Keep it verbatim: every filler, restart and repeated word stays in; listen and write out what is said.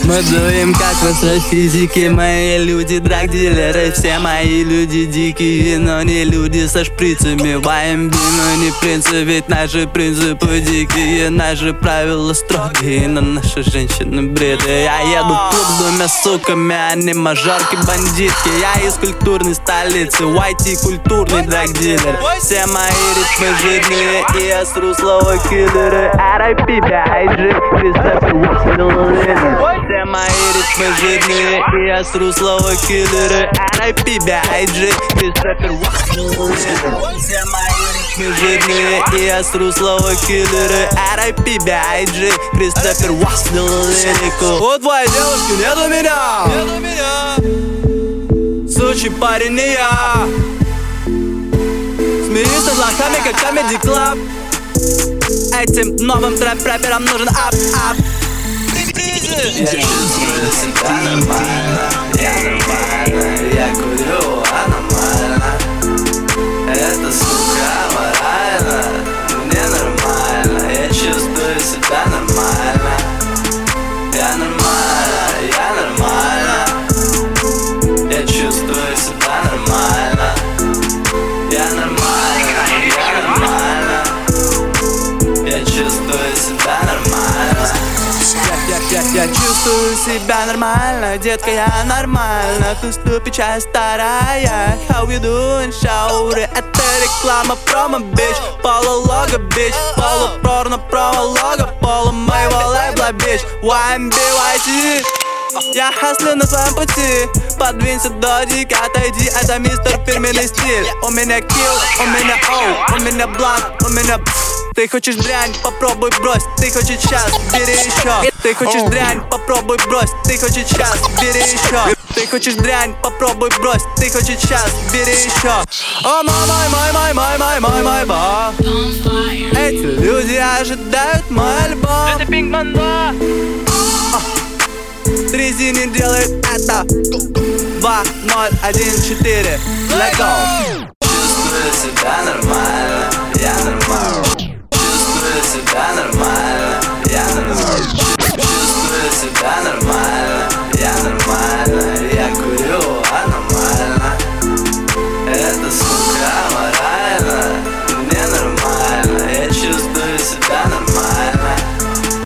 Мы дуем как в астрофизике, мои люди драгдилеры. Все мои люди дикие, но не люди со шприцами. ВМБ, но не принцы, ведь наши принципы дикие. Наши правила строгие, но наши женщины бредые. Я еду в клуб с двумя суками, они мажорки, бандитки. Я из культурной столицы, уай ти культурный драгдилер. Все мои ритмы жирные, и я сру слово киллеры. ар ай пи, би ай джи, Кристофер Уокс. Все мои ритмы жирные, и я сру слово киллеры. ар ай пи, би ай джи, Кристофер Уокс. Все мои ритмы жирные, и я сру слово киллеры. ар ай пи, би ай джи, Кристофер Уокс. У твоей девушки нету меня, сучий парень не я. Смеюсь над лохами, как Comedy Club. Этим новым трэп-рэперам нужен ап-ап. Я чувствую себя нормально, я нормально, я курю, а нормально. Это, сука, аморально, мне нормально. Я чувствую себя нормально, я нормально, я нормально. Я чувствую себя нормально, я нормально, я нормально. Я чувствую себя нормально. Я, я, я чувствую себя нормально, детка, я нормально. Наступит часть вторая. How you doing, шауры? Это реклама промо, бич. Полулога, бич. Полупорно, промо-лого. Полу моего лейбла, бич. уай эм би, уай ти. Я хаслю на своем пути. Подвинься до дика, отойди, это мистер фирменный стиль. У меня килл, у меня оу, у меня бланк, у меня... Ты хочешь дрянь, попробуй брось. Ты хочешь час, бери еще. Ты хочешь дрянь, попробуй брось. Ты хочешь час, бери еще. Ты хочешь дрянь, попробуй брось. Ты хочешь час, бери еще. О мой, мой, мой, мой, мой, мой, мой бог. Эти люди ожидают мой альбом. Это Пинкман два. Тризи не делает это. Два, ноль, один, четыре. Let go. Чувствую себя нормально, я нормально. Чувствую себя нормально.